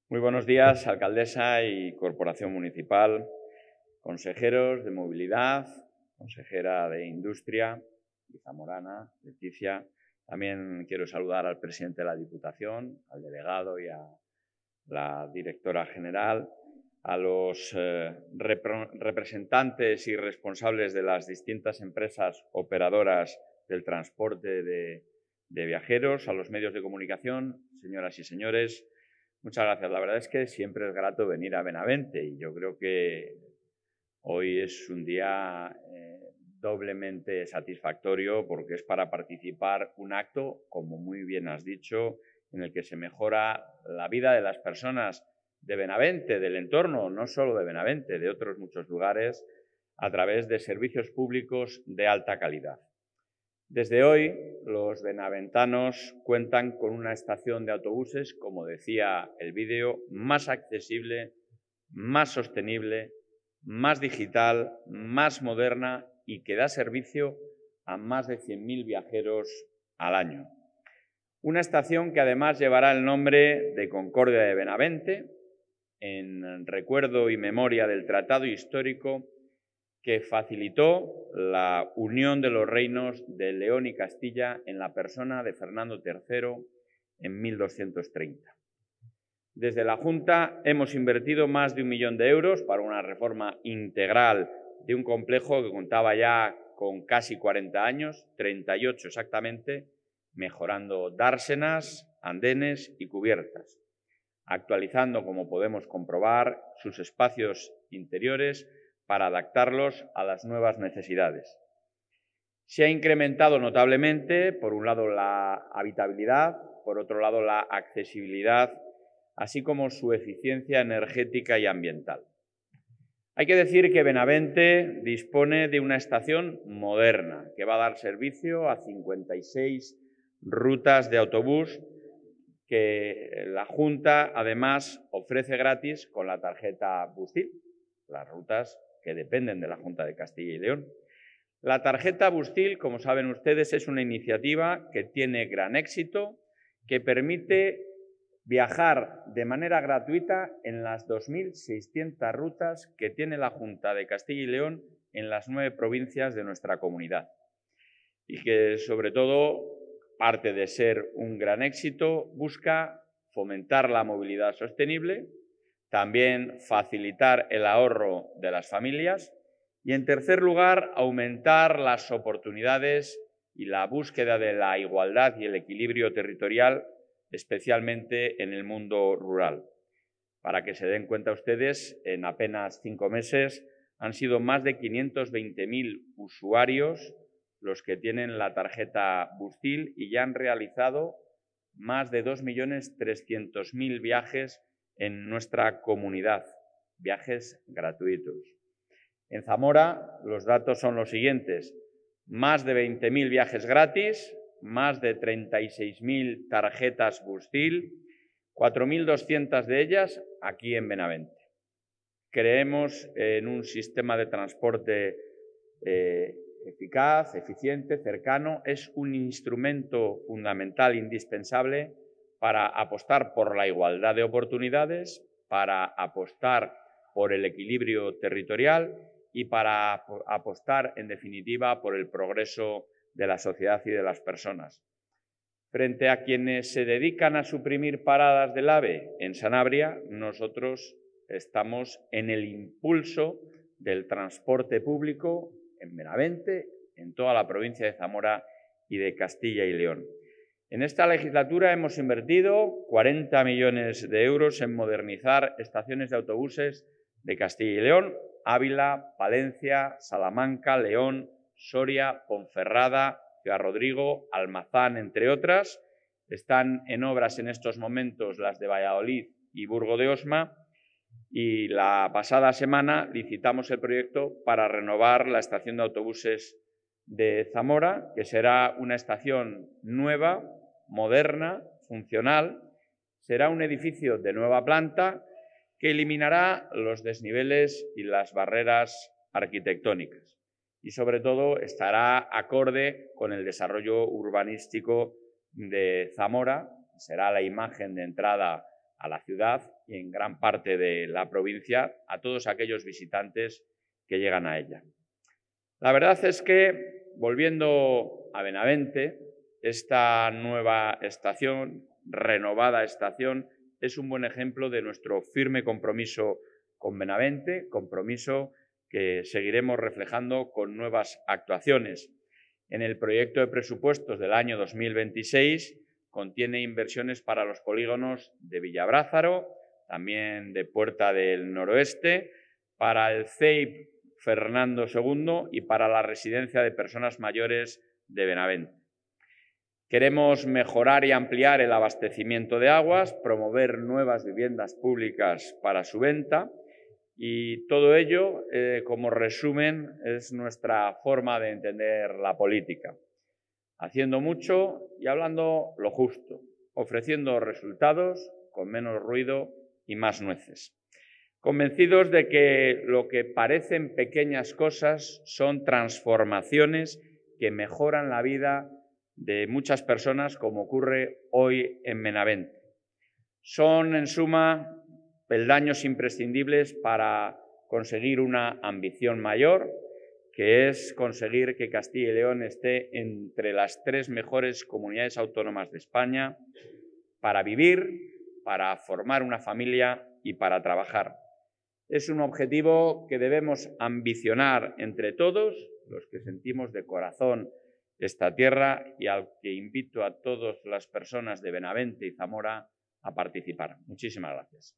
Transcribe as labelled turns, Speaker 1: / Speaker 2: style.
Speaker 1: Muy buenos días, alcaldesa y corporación municipal, consejeros de movilidad, consejera de industria y zamorana, Leticia. También quiero saludar al presidente de la Diputación, al delegado y a la directora general, a los representantes y responsables de las distintas empresas operadoras del transporte de viajeros, a los medios de comunicación, señoras y señores. Muchas gracias. La verdad es que siempre es grato venir a Benavente y yo creo que hoy es un día doblemente satisfactorio porque es para participar un acto, como muy bien has dicho, en el que se mejora la vida de las personas de Benavente, del entorno, no solo de Benavente, de otros muchos lugares, a través de servicios públicos de alta calidad. Desde hoy, los benaventanos cuentan con una estación de autobuses, como decía el vídeo, más accesible, más sostenible, más digital, más moderna y que da servicio a más de 100.000 viajeros al año. Una estación que además llevará el nombre de Concordia de Benavente, en recuerdo y memoria del tratado histórico que facilitó la unión de los reinos de León y Castilla en la persona de Fernando III en 1230. Desde la Junta hemos invertido más de 1 millón de euros para una reforma integral de un complejo que contaba ya con casi 40 años, 38 exactamente, mejorando dársenas, andenes y cubiertas, actualizando, como podemos comprobar, sus espacios interiores para adaptarlos a las nuevas necesidades. Se ha incrementado notablemente, por un lado, la habitabilidad, por otro lado, la accesibilidad, así como su eficiencia energética y ambiental. Hay que decir que Benavente dispone de una estación moderna que va a dar servicio a 56 rutas de autobús que la Junta, además, ofrece gratis con la tarjeta Bustil, las rutas que dependen de la Junta de Castilla y León. La tarjeta Bustil, como saben ustedes, es una iniciativa que tiene gran éxito, que permite viajar de manera gratuita en las 2.600 rutas que tiene la Junta de Castilla y León en las 9 provincias de nuestra comunidad. Y que, sobre todo, parte de ser un gran éxito, busca fomentar la movilidad sostenible, también facilitar el ahorro de las familias y, en tercer lugar, aumentar las oportunidades y la búsqueda de la igualdad y el equilibrio territorial, especialmente en el mundo rural. Para que se den cuenta ustedes, en apenas 5 meses han sido más de 520.000 usuarios los que tienen la tarjeta Bustil y ya han realizado más de 2.300.000 viajes en nuestra comunidad, viajes gratuitos. En Zamora los datos son los siguientes: más de 20.000 viajes gratis, más de 36.000 tarjetas Bustil, 4.200 de ellas aquí en Benavente. Creemos en un sistema de transporte eficaz, eficiente, cercano. Es un instrumento fundamental, indispensable, para apostar por la igualdad de oportunidades, para apostar por el equilibrio territorial y para apostar, en definitiva, por el progreso de la sociedad y de las personas. Frente a quienes se dedican a suprimir paradas del AVE en Sanabria, nosotros estamos en el impulso del transporte público en Benavente, en toda la provincia de Zamora y de Castilla y León. En esta legislatura hemos invertido 40 millones de euros en modernizar estaciones de autobuses de Castilla y León, Ávila, Palencia, Salamanca, León, Soria, Ponferrada, Ciudad Rodrigo, Almazán, entre otras. Están en obras en estos momentos las de Valladolid y Burgo de Osma, y la pasada semana licitamos el proyecto para renovar la estación de autobuses de Zamora, que será una estación nueva, moderna, funcional. Será un edificio de nueva planta que eliminará los desniveles y las barreras arquitectónicas y, sobre todo, estará acorde con el desarrollo urbanístico de Zamora. Será la imagen de entrada a la ciudad y en gran parte de la provincia a todos aquellos visitantes que llegan a ella. La verdad es que, volviendo a Benavente, esta nueva estación, renovada estación, es un buen ejemplo de nuestro firme compromiso con Benavente, compromiso que seguiremos reflejando con nuevas actuaciones. En el proyecto de presupuestos del año 2026 contiene inversiones para los polígonos de Villabrázaro, también de Puerta del Noroeste, para el CEIP Fernando II y para la residencia de personas mayores de Benavente. Queremos mejorar y ampliar el abastecimiento de aguas, promover nuevas viviendas públicas para su venta y todo ello, como resumen, es nuestra forma de entender la política. Haciendo mucho y hablando lo justo, ofreciendo resultados con menos ruido y más nueces. Convencidos de que lo que parecen pequeñas cosas son transformaciones que mejoran la vida de muchas personas, como ocurre hoy en Benavente. Son, en suma, peldaños imprescindibles para conseguir una ambición mayor, que es conseguir que Castilla y León esté entre las 3 mejores comunidades autónomas de España para vivir, para formar una familia y para trabajar. Es un objetivo que debemos ambicionar entre todos, los que sentimos de corazón esta tierra, y al que invito a todas las personas de Benavente y Zamora a participar. Muchísimas gracias.